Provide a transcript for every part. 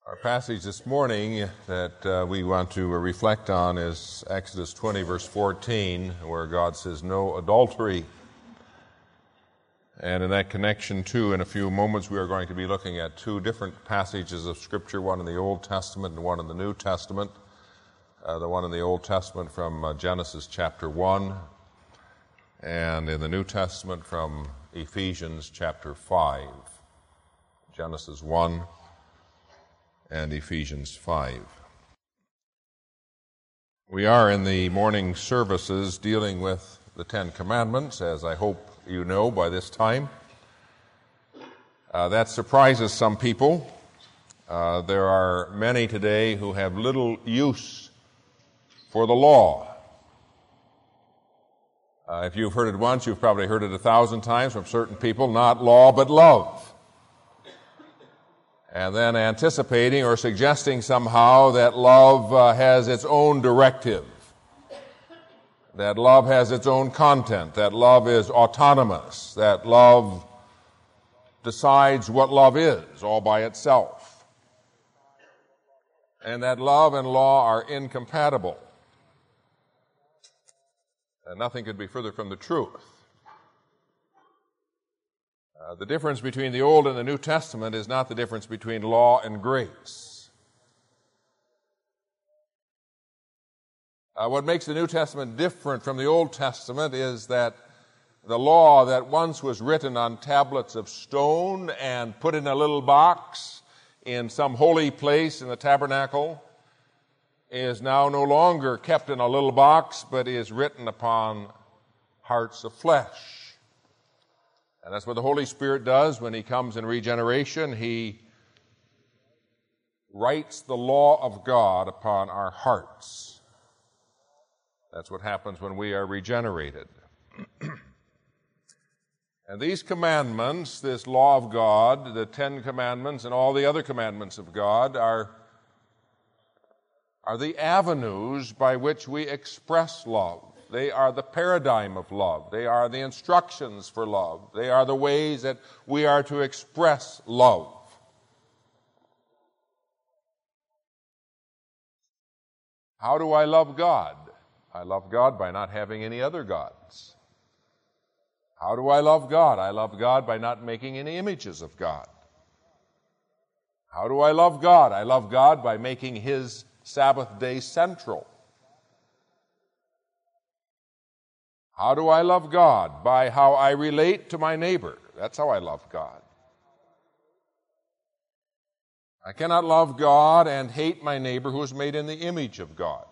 Our passage this morning that we want to reflect on is Exodus 20, verse 14, where God says, "No adultery." And in that connection, too, in a few moments, we are going to be looking at two different passages of Scripture, one in the Old Testament and one in the New Testament. The one in the Old Testament from Genesis chapter 1, and in the New Testament from Ephesians chapter 5. Genesis 1 and Ephesians 5. We are in the morning services dealing with the Ten Commandments, as I hope you know by this time. That surprises some people. There are many today who have little use for the law. If you've heard it once, you've probably heard it 1,000 times from certain people, not law but love. And then anticipating or suggesting somehow that love has its own directive, that love has its own content, that love is autonomous, that love decides what love is all by itself, and that love and law are incompatible. And nothing could be further from the truth. The difference between the Old and the New Testament is not the difference between law and grace. What makes the New Testament different from the Old Testament is that the law that once was written on tablets of stone and put in a little box in some holy place in the tabernacle is now no longer kept in a little box, but is written upon hearts of flesh. And that's what the Holy Spirit does when He comes in regeneration. He writes the law of God upon our hearts. That's what happens when we are regenerated. And these commandments, this law of God, the Ten Commandments and all the other commandments of God are the avenues by which we express love. They are the paradigm of love. They are the instructions for love. They are the ways that we are to express love. How do I love God? I love God by not having any other gods. How do I love God? I love God by not making any images of God. How do I love God? I love God by making His Sabbath day central. How do I love God? By how I relate to my neighbor. That's how I love God. I cannot love God and hate my neighbor who is made in the image of God.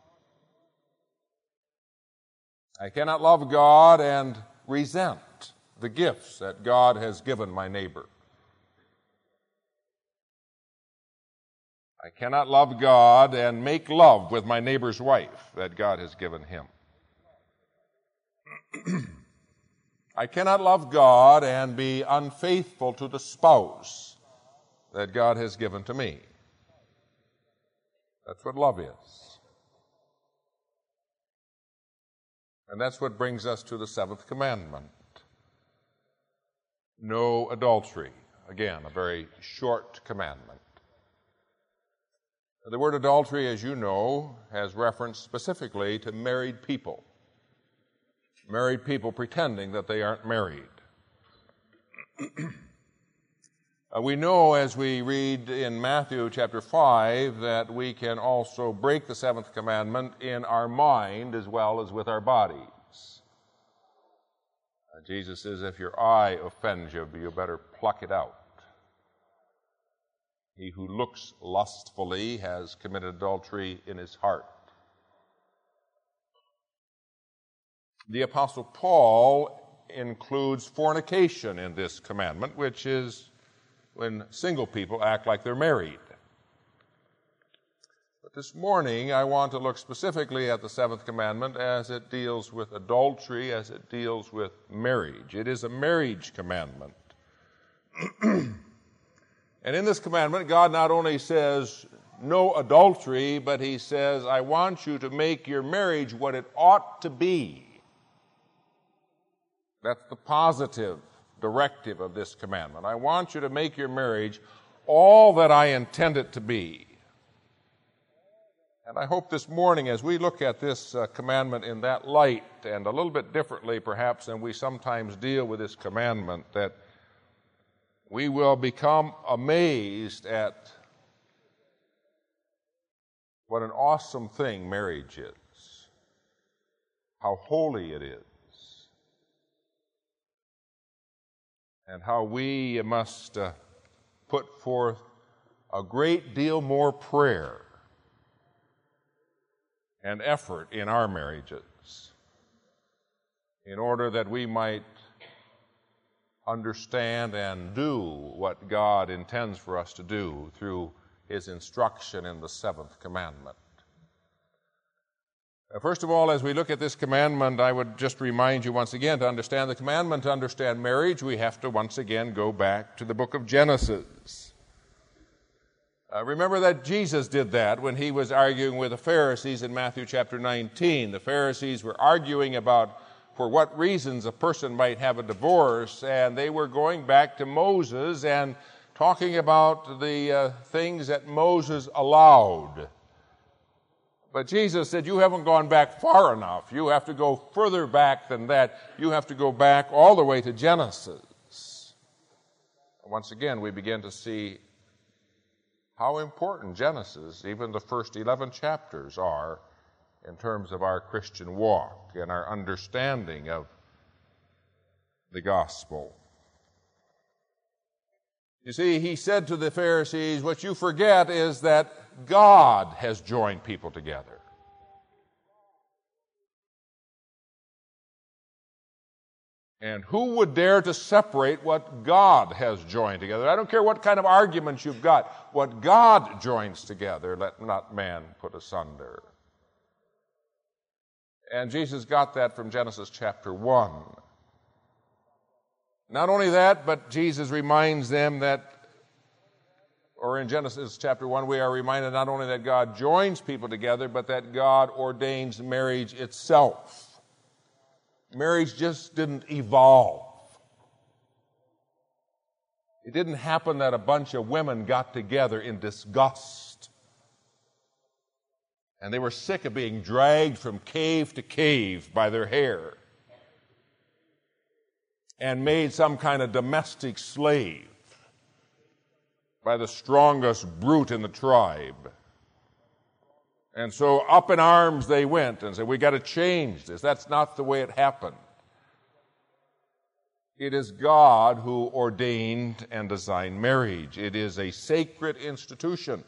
I cannot love God and resent the gifts that God has given my neighbor. I cannot love God and make love with my neighbor's wife that God has given him. I cannot love God and be unfaithful to the spouse that God has given to me. That's what love is. And that's what brings us to the seventh commandment. No adultery. Again, a very short commandment. The word adultery, as you know, has reference specifically to married people. Married people pretending that they aren't married. We know as we read in Matthew chapter 5 that we can also break the seventh commandment in our mind as well as with our bodies. Jesus says, if your eye offends you, you better pluck it out. He who looks lustfully has committed adultery in his heart. The Apostle Paul includes fornication in this commandment, which is when single people act like they're married. But this morning, I want to look specifically at the seventh commandment as it deals with adultery, as it deals with marriage. It is a marriage commandment. And in this commandment, God not only says no adultery, but He says, I want you to make your marriage what it ought to be. That's the positive directive of this commandment. I want you to make your marriage all that I intend it to be. And I hope this morning, as we look at this commandment in that light, and a little bit differently perhaps than we sometimes deal with this commandment, that we will become amazed at what an awesome thing marriage is, how holy it is, and how we must put forth a great deal more prayer and effort in our marriages in order that we might understand and do what God intends for us to do through His instruction in the seventh commandment. First of all, as we look at this commandment, I would just remind you once again, to understand the commandment, to understand marriage, we have to once again go back to the book of Genesis. Remember that Jesus did that when He was arguing with the Pharisees in Matthew chapter 19. The Pharisees were arguing about for what reasons a person might have a divorce, and they were going back to Moses and talking about the things that Moses allowed. But Jesus said, you haven't gone back far enough. You have to go further back than that. You have to go back all the way to Genesis. Once again, we begin to see how important Genesis, even the first 11 chapters, are in terms of our Christian walk and our understanding of the gospel. You see, He said to the Pharisees, what you forget is that God has joined people together. And who would dare to separate what God has joined together? I don't care what kind of arguments you've got. What God joins together, let not man put asunder. And Jesus got that from Genesis chapter 1. Not only that, but Jesus reminds them that, or in Genesis chapter 1, we are reminded not only that God joins people together, but that God ordains marriage itself. Marriage just didn't evolve. It didn't happen that a bunch of women got together in disgust. And they were sick of being dragged from cave to cave by their hair and made some kind of domestic slave by the strongest brute in the tribe. And so up in arms they went and said, we got to change this. That's not the way it happened. It is God who ordained and designed marriage. It is a sacred institution.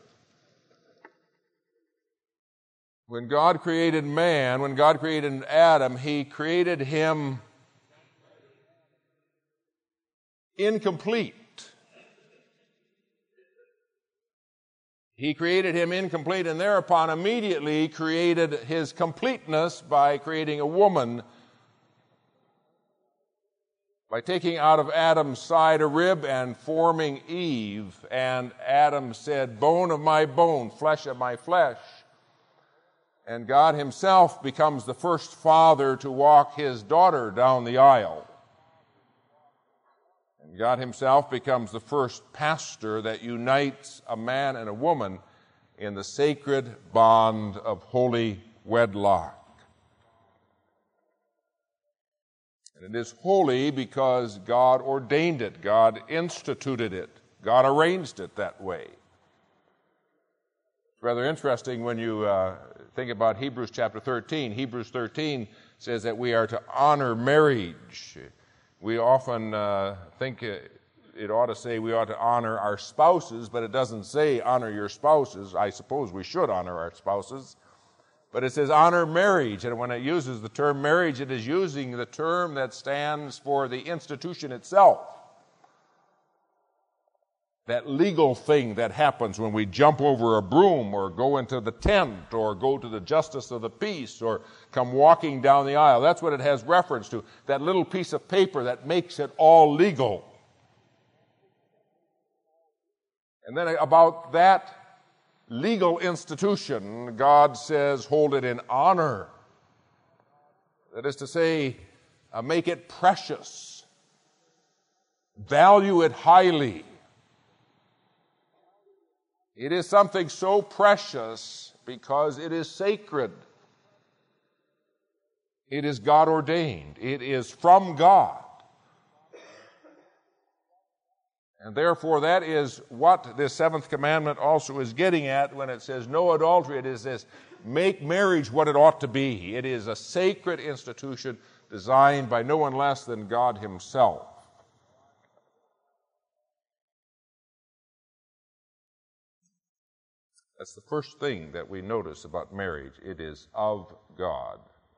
When God created man, when God created Adam, He created him incomplete. He created him incomplete, and thereupon immediately created his completeness by creating a woman, by taking out of Adam's side a rib and forming Eve. And Adam said, bone of my bone, flesh of my flesh. And God Himself becomes the first father to walk His daughter down the aisle. And God Himself becomes the first pastor that unites a man and a woman in the sacred bond of holy wedlock. And it is holy because God ordained it, God instituted it, God arranged it that way. It's rather interesting when you think about Hebrews chapter 13. Hebrews 13 says that we are to honor marriage. We often think it ought to say we ought to honor our spouses, but it doesn't say honor your spouses. I suppose we should honor our spouses. But it says honor marriage, and when it uses the term marriage, it is using the term that stands for the institution itself. That legal thing that happens when we jump over a broom or go into the tent or go to the justice of the peace or come walking down the aisle. That's what it has reference to, that little piece of paper that makes it all legal. And then about that legal institution, God says, hold it in honor. That is to say, make it precious, value it highly. It is something so precious because it is sacred. It is God ordained. It is from God. And therefore, that is what this seventh commandment also is getting at when it says no adultery. It is this: make marriage what it ought to be. It is a sacred institution designed by no one less than God Himself. That's the first thing that we notice about marriage. It is of God.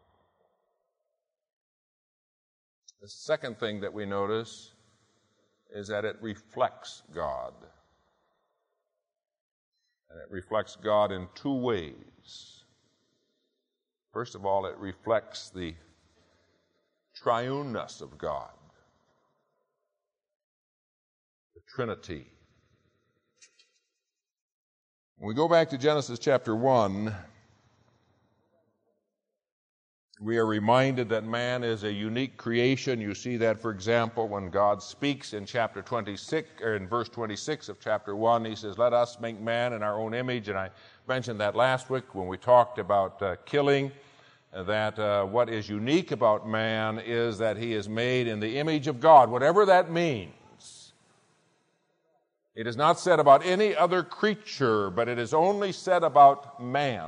The second thing that we notice is that it reflects God. And it reflects God in two ways. First of all, it reflects the triuneness of God, the Trinity. When we go back to Genesis chapter 1, we are reminded that man is a unique creation. You see that, for example, when God speaks in chapter 26, or in verse 26 of chapter 1, He says, "Let us make man in our own image." And I mentioned that last week when we talked about killing, that what is unique about man is that he is made in the image of God, whatever that means. It is not said about any other creature, but it is only said about man.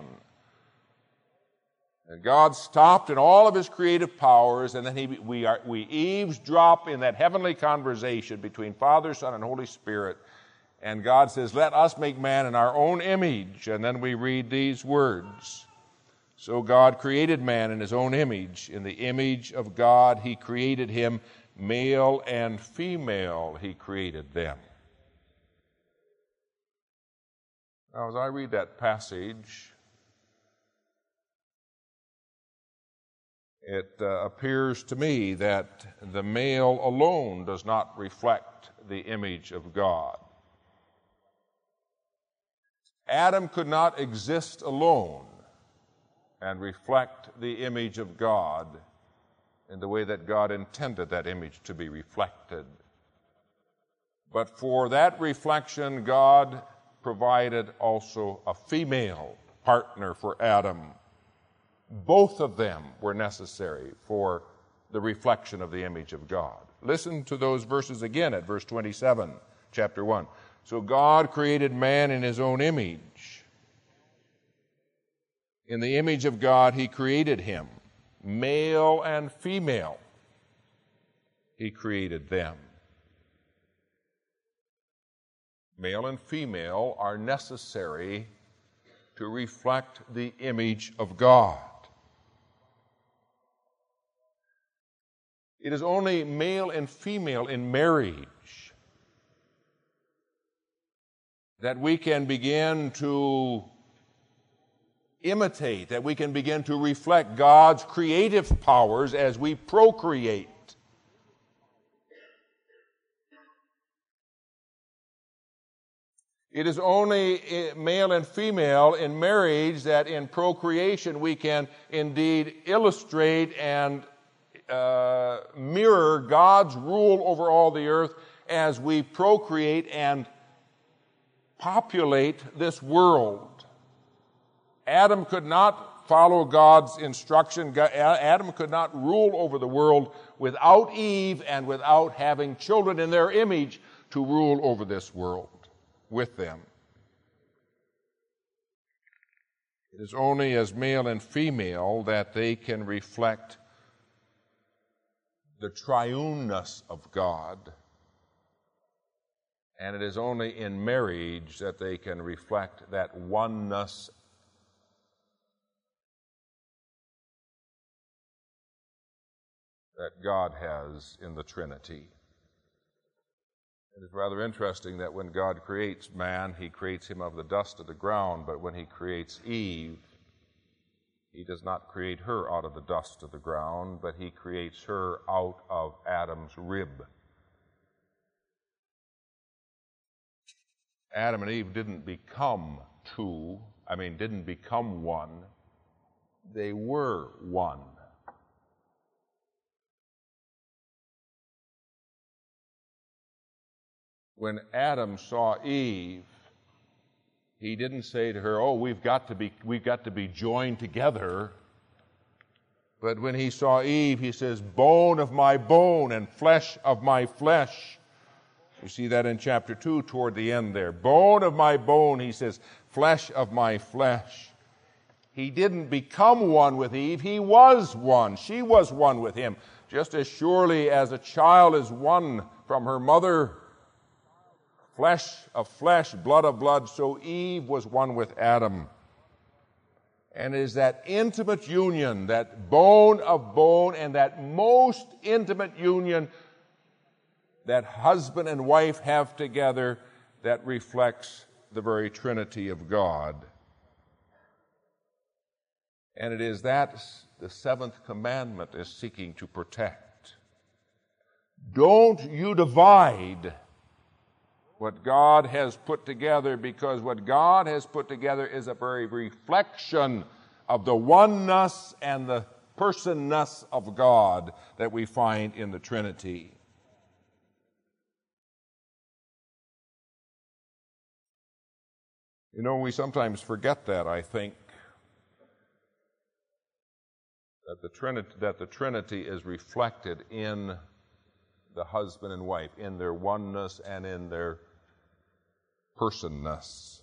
And God stopped in all of His creative powers, and then we eavesdrop in that heavenly conversation between Father, Son, and Holy Spirit. And God says, "Let us make man in our own image." And then we read these words: "So God created man in His own image. In the image of God He created him. Male and female He created them." Now, as I read that passage, it appears to me that the male alone does not reflect the image of God. Adam could not exist alone and reflect the image of God in the way that God intended that image to be reflected. But for that reflection, God provided also a female partner for Adam. Both of them were necessary for the reflection of the image of God. Listen to those verses again at verse 27, chapter 1. "So God created man in His own image. In the image of God He created him. Male and female He created them." Male and female are necessary to reflect the image of God. It is only male and female in marriage that we can begin to imitate, that we can begin to reflect God's creative powers as we procreate. It is only male and female in marriage that in procreation we can indeed illustrate and mirror God's rule over all the earth as we procreate and populate this world. Adam could not follow God's instruction. Adam could not rule over the world without Eve and without having children in their image to rule over this world with them. It is only as male and female that they can reflect the triuneness of God, and it is only in marriage that they can reflect that oneness that God has in the Trinity. It is rather interesting that when God creates man, He creates him of the dust of the ground, but when He creates Eve, He does not create her out of the dust of the ground, but He creates her out of Adam's rib. Adam and Eve didn't become one. They were one. When Adam saw Eve, He didn't say to her, oh, we've got to be joined together. But when he saw Eve, he says, bone of my bone and flesh of my flesh. You see that in chapter 2 toward the end there. Bone of my bone, he says, flesh of my flesh. He didn't become one with Eve. He was one. She was one with him. Just as surely as a child is one from her mother, flesh of flesh, blood of blood, so Eve was one with Adam. And it is that intimate union, that bone of bone, and that most intimate union that husband and wife have together that reflects the very Trinity of God. And it is that the seventh commandment is seeking to protect. Don't you divide what God has put together, because what God has put together is a very reflection of the oneness and the personness of God that we find in the Trinity. You know, we sometimes forget that, I think, that the Trinity is reflected in the husband and wife, in their oneness and in their personness.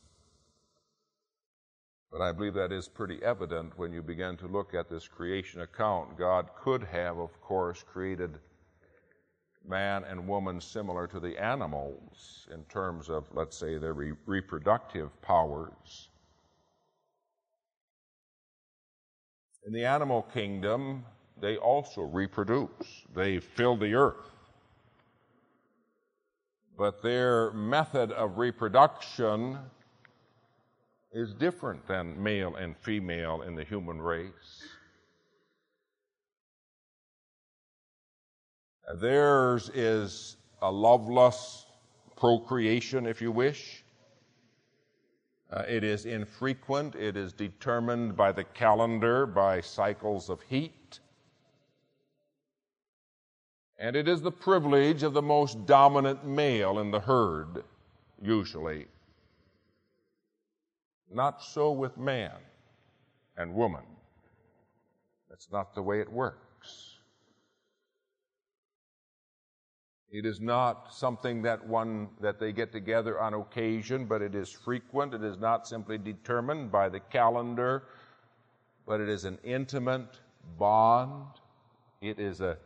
But I believe that is pretty evident when you begin to look at this creation account. God could have, of course, created man and woman similar to the animals in terms of, let's say, their reproductive powers. In the animal kingdom, they also reproduce. They fill the earth. But their method of reproduction is different than male and female in the human race. Theirs is a loveless procreation, if you wish. It is infrequent. It is determined by the calendar, by cycles of heat. And it is the privilege of the most dominant male in the herd, usually. Not so with man and woman. That's not the way it works. It is not something that they get together on occasion, but it is frequent. It is not simply determined by the calendar, but it is an intimate bond. It is a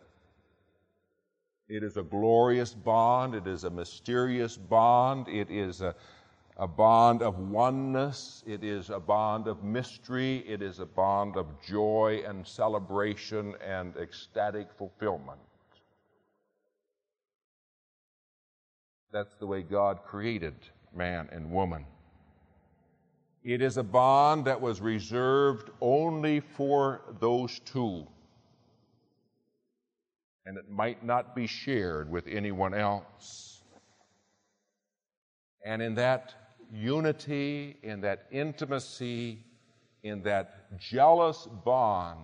glorious bond. It is a mysterious bond. It is a bond of oneness. It is a bond of mystery. It is a bond of joy and celebration and ecstatic fulfillment. That's the way God created man and woman. It is a bond that was reserved only for those two, and it might not be shared with anyone else. And in that unity, in that intimacy, in that jealous bond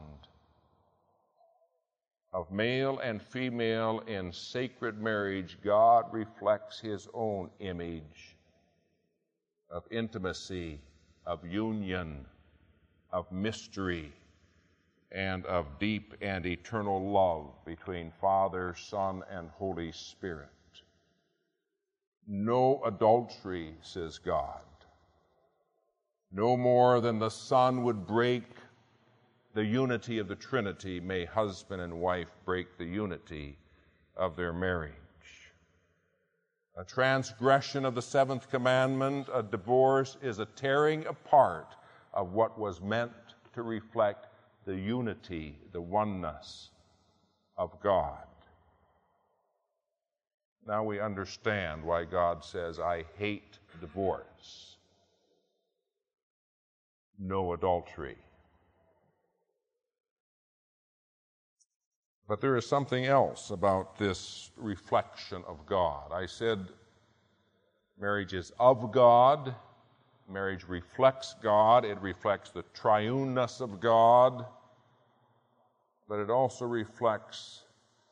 of male and female in sacred marriage, God reflects His own image of intimacy, of union, of mystery, and of deep and eternal love between Father, Son, and Holy Spirit. No adultery, says God. No more than the Son would break the unity of the Trinity, may husband and wife break the unity of their marriage. A transgression of the seventh commandment, a divorce, is a tearing apart of what was meant to reflect the unity, the oneness of God. Now we understand why God says, I hate divorce. No adultery. But there is something else about this reflection of God. I said marriage is of God. Marriage reflects God. It reflects the triuneness of God. But it also reflects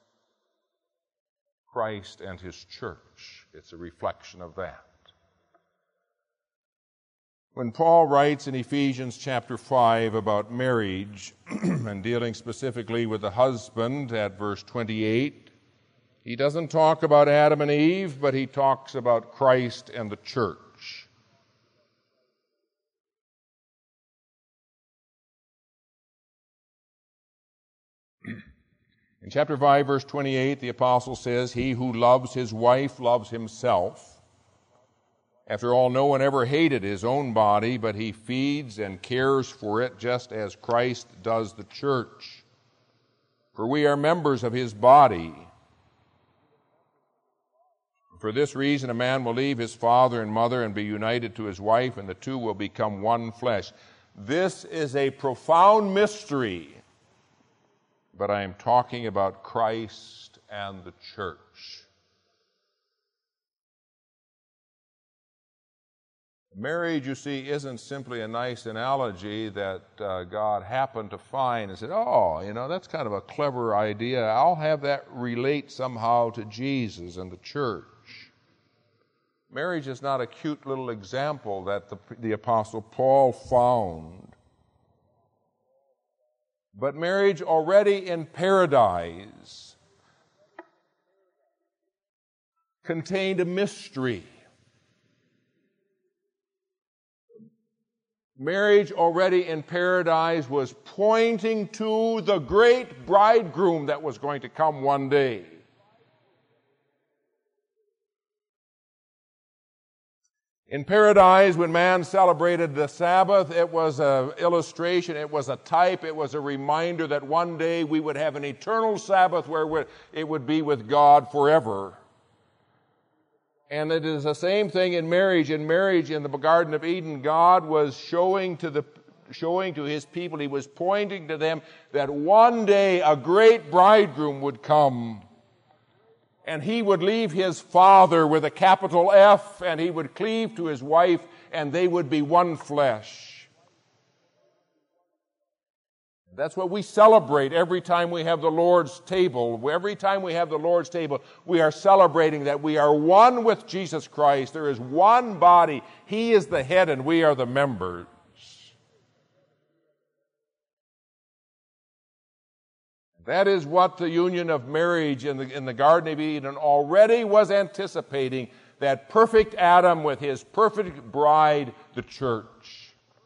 Christ and His church. It's a reflection of that. When Paul writes in Ephesians chapter 5 about marriage and dealing specifically with the husband at verse 28, he doesn't talk about Adam and Eve, but he talks about Christ and the church. In chapter 5, verse 28, the apostle says, "He who loves his wife loves himself. After all, no one ever hated his own body, but he feeds and cares for it just as Christ does the church. For we are members of his body. For this reason, a man will leave his father and mother and be united to his wife, and the two will become one flesh." This is a profound mystery, but I am talking about Christ and the church. Marriage, you see, isn't simply a nice analogy that God happened to find and said, "Oh, that's kind of a clever idea. I'll have that relate somehow to Jesus and the church." Marriage is not a cute little example that the Apostle Paul found. But marriage already in paradise contained a mystery. Marriage already in paradise was pointing to the great bridegroom that was going to come one day. In paradise, when man celebrated the Sabbath, it was an illustration, it was a type, it was a reminder that one day we would have an eternal Sabbath where it would be with God forever. And it is the same thing in marriage. In marriage, in the Garden of Eden, God was showing to his people, he was pointing to them that one day a great bridegroom would come. And he would leave his father with a capital F, and he would cleave to his wife, and they would be one flesh. That's what we celebrate every time we have the Lord's table. Every time we have the Lord's table, we are celebrating that we are one with Jesus Christ. There is one body. He is the head, and we are the members. That is what the union of marriage in the Garden of Eden already was anticipating, that perfect Adam with his perfect bride, the church.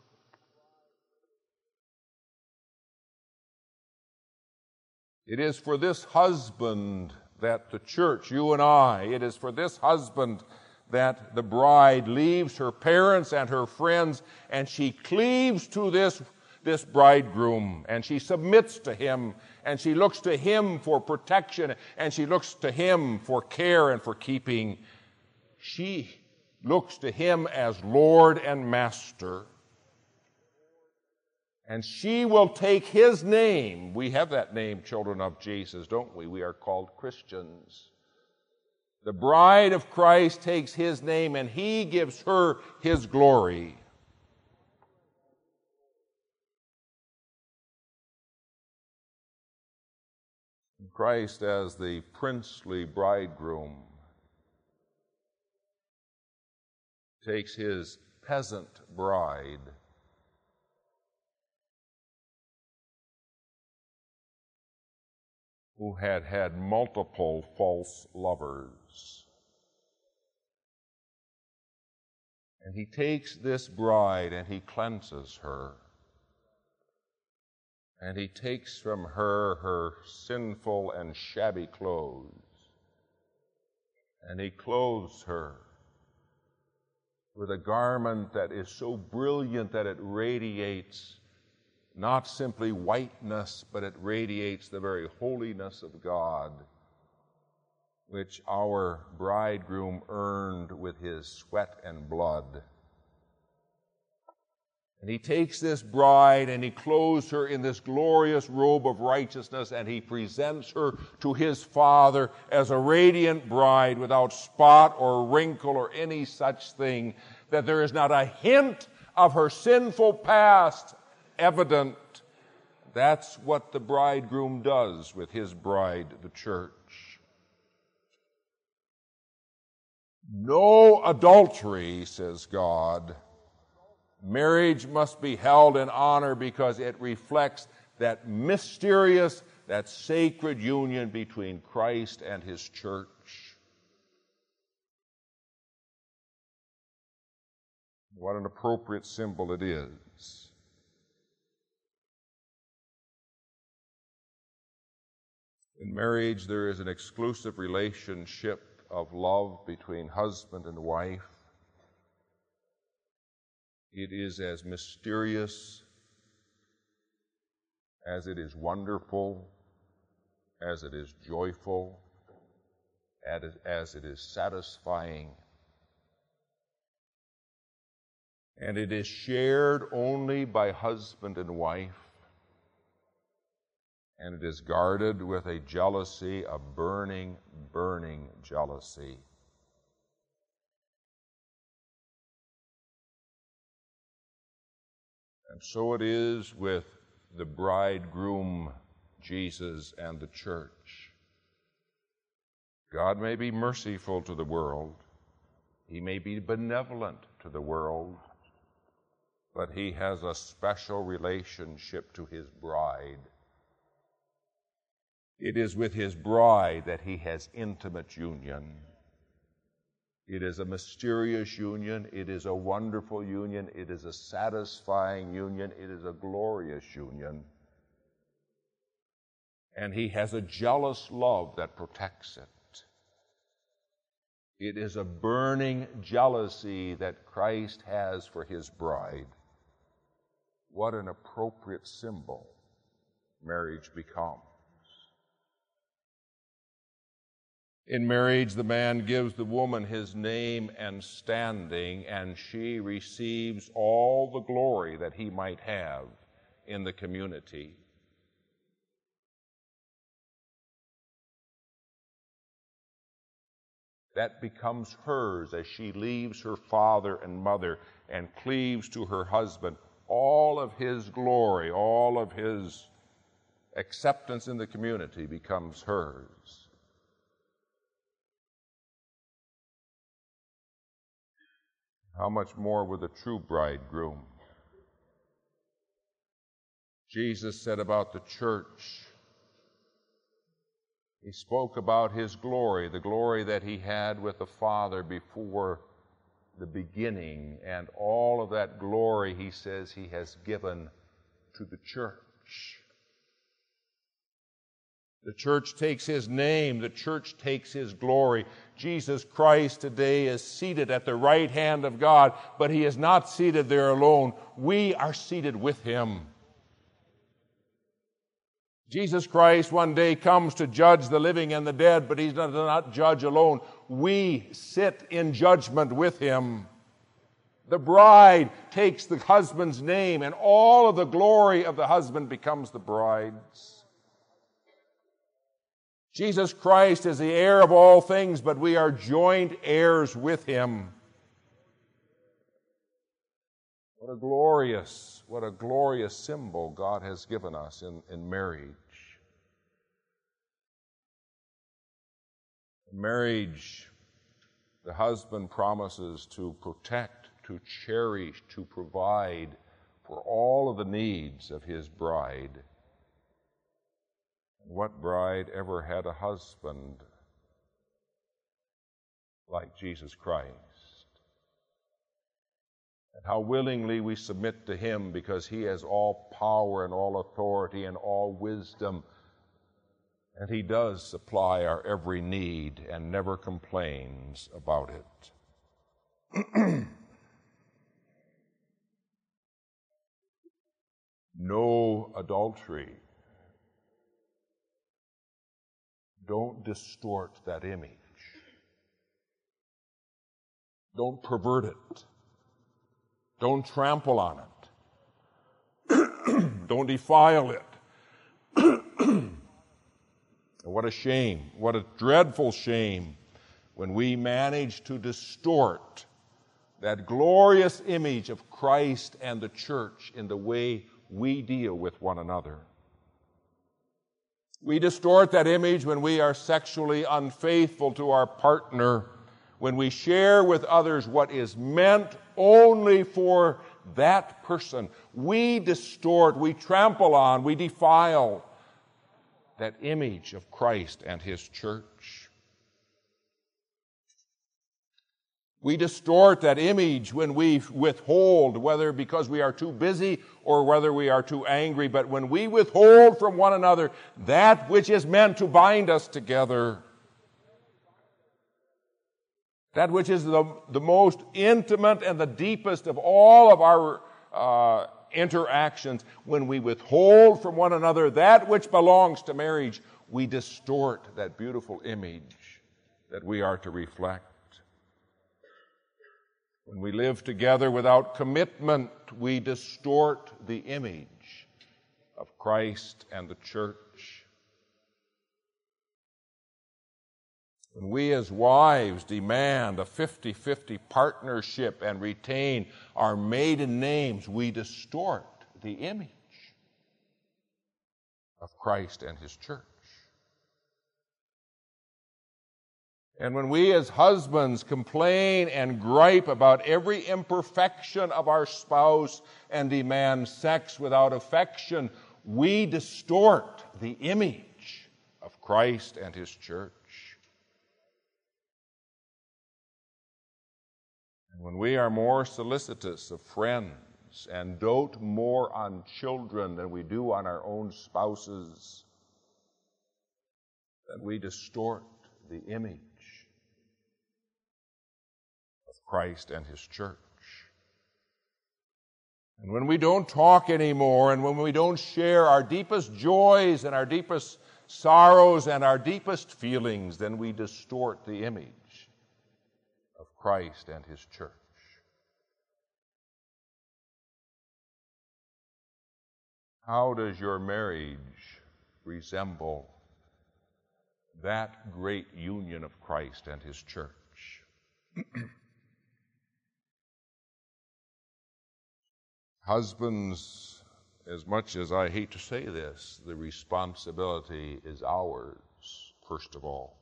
It is for this husband that the church, you and I, it is for this husband that the bride leaves her parents and her friends, and she cleaves to this bridegroom, and she submits to him, and she looks to him for protection, and she looks to him for care and for keeping. She looks to him as Lord and Master. And she will take his name. We have that name, children of Jesus, don't we? We are called Christians. The bride of Christ takes his name, and he gives her his glory. Christ as the princely bridegroom takes his peasant bride who had multiple false lovers. And he takes this bride and he cleanses her. And he takes from her sinful and shabby clothes. And he clothes her with a garment that is so brilliant that it radiates not simply whiteness, but it radiates the very holiness of God, which our bridegroom earned with his sweat and blood. And he takes this bride and he clothes her in this glorious robe of righteousness, and he presents her to his Father as a radiant bride without spot or wrinkle or any such thing, that there is not a hint of her sinful past evident. That's what the bridegroom does with his bride, the church. No adultery, says God. Marriage must be held in honor because it reflects that mysterious, that sacred union between Christ and his church. What an appropriate symbol it is. In marriage, there is an exclusive relationship of love between husband and wife. It is as mysterious as it is wonderful, as it is joyful, as it is satisfying. And it is shared only by husband and wife. And it is guarded with a jealousy, a burning, burning jealousy. And so it is with the bridegroom, Jesus, and the church. God may be merciful to the world. He may be benevolent to the world. But he has a special relationship to his bride. It is with his bride that he has intimate union. It is a mysterious union. It is a wonderful union. It is a satisfying union. It is a glorious union. And he has a jealous love that protects it. It is a burning jealousy that Christ has for his bride. What an appropriate symbol marriage becomes. In marriage, the man gives the woman his name and standing, and she receives all the glory that he might have in the community. That becomes hers as she leaves her father and mother and cleaves to her husband. All of his glory, all of his acceptance in the community becomes hers. How much more with the true bridegroom? Jesus said about the church, he spoke about his glory, the glory that he had with the Father before the beginning, and all of that glory, he says, he has given to the church. The church takes his name. The church takes his glory. Jesus Christ today is seated at the right hand of God, but he is not seated there alone. We are seated with him. Jesus Christ one day comes to judge the living and the dead, but he does not judge alone. We sit in judgment with him. The bride takes the husband's name, and all of the glory of the husband becomes the bride's. Jesus Christ is the heir of all things, but we are joint heirs with him. What a glorious symbol God has given us in marriage. In marriage, the husband promises to protect, to cherish, to provide for all of the needs of his bride. What bride ever had a husband like Jesus Christ? And how willingly we submit to him, because he has all power and all authority and all wisdom. And he does supply our every need and never complains about it. No adultery. Don't distort that image. Don't pervert it. Don't trample on it. Don't defile it. What a shame, what a dreadful shame when we manage to distort that glorious image of Christ and the church in the way we deal with one another. We distort that image when we are sexually unfaithful to our partner, when we share with others what is meant only for that person. We distort, we trample on, we defile that image of Christ and His church. We distort that image when we withhold, whether because we are too busy or whether we are too angry. But when we withhold from one another that which is meant to bind us together, that which is the most intimate and the deepest of all of our interactions, when we withhold from one another that which belongs to marriage, we distort that beautiful image that we are to reflect. When we live together without commitment, we distort the image of Christ and the church. When we as wives demand a 50-50 partnership and retain our maiden names, we distort the image of Christ and His church. And when we as husbands complain and gripe about every imperfection of our spouse and demand sex without affection, we distort the image of Christ and His church. And when we are more solicitous of friends and dote more on children than we do on our own spouses, then we distort the image of Christ and His church. And when we don't talk anymore, and when we don't share our deepest joys and our deepest sorrows and our deepest feelings, then we distort the image of Christ and His church. How does your marriage resemble that great union of Christ and His church? Husbands, as much as I hate to say this, the responsibility is ours, first of all.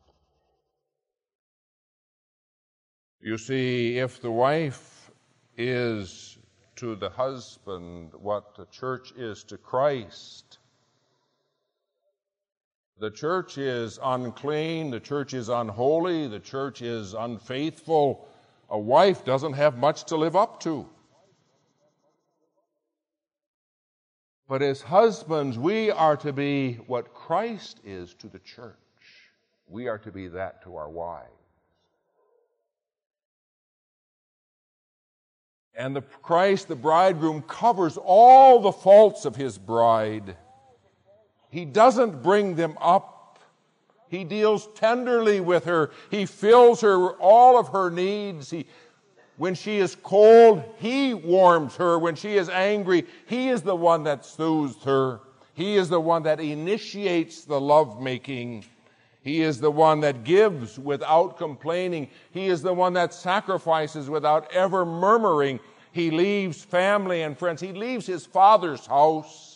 You see, if the wife is to the husband what the church is to Christ, the church is unclean, the church is unholy, the church is unfaithful, a wife doesn't have much to live up to. But as husbands, we are to be what Christ is to the church. We are to be that to our wives. And Christ, the bridegroom, covers all the faults of His bride. He doesn't bring them up. He deals tenderly with her. He fills her all of her needs. When she is cold, He warms her. When she is angry, He is the one that soothes her. He is the one that initiates the lovemaking. He is the one that gives without complaining. He is the one that sacrifices without ever murmuring. He leaves family and friends. He leaves his father's house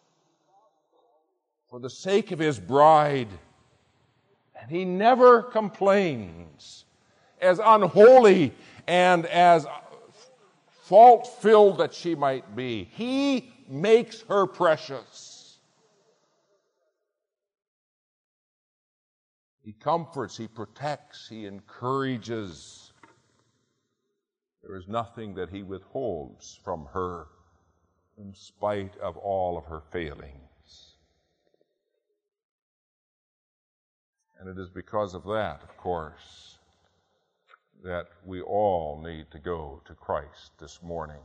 for the sake of his bride. And he never complains. As unholy and as fault-filled that she might be, He makes her precious. He comforts, He protects, He encourages. There is nothing that He withholds from her in spite of all of her failings. And it is because of that, of course, that we all need to go to Christ this morning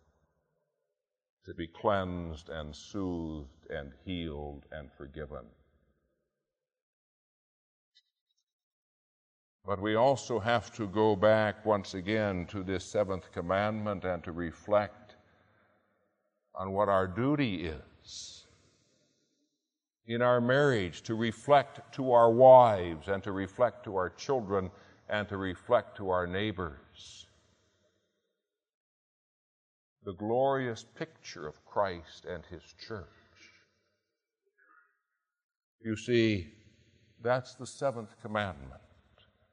to be cleansed and soothed and healed and forgiven. But we also have to go back once again to this seventh commandment and to reflect on what our duty is in our marriage, to reflect to our wives and to reflect to our children and to reflect to our neighbors the glorious picture of Christ and His church. You see, that's the seventh commandment.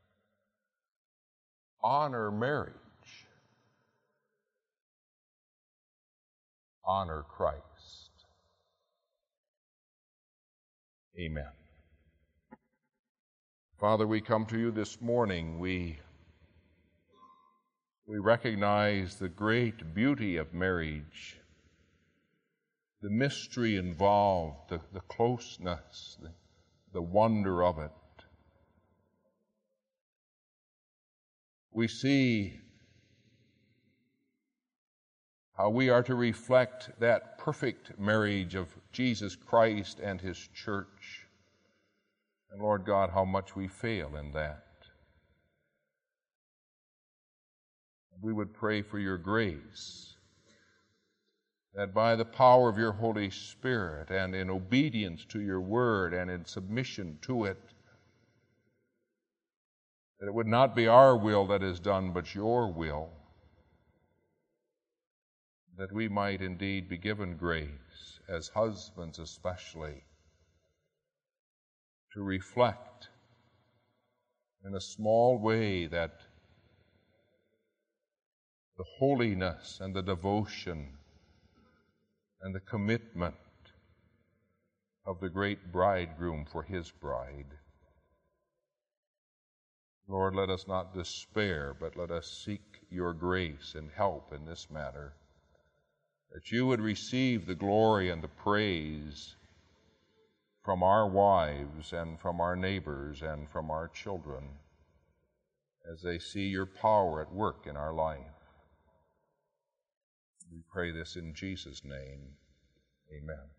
Honor marriage. honor Christ. Amen. Father, we come to you this morning. We recognize the great beauty of marriage, the mystery involved, the closeness, the wonder of it. We see how we are to reflect that perfect marriage of Jesus Christ and His church. And Lord God, how much we fail in that. We would pray for your grace, that by the power of your Holy Spirit and in obedience to your word and in submission to it, that it would not be our will that is done, but your will, that we might indeed be given grace, as husbands especially, to reflect in a small way that the holiness and the devotion and the commitment of the great bridegroom for his bride. Lord, let us not despair, but let us seek your grace and help in this matter, that you would receive the glory and the praise from our wives and from our neighbors and from our children as they see your power at work in our life. We pray this in Jesus' name. Amen.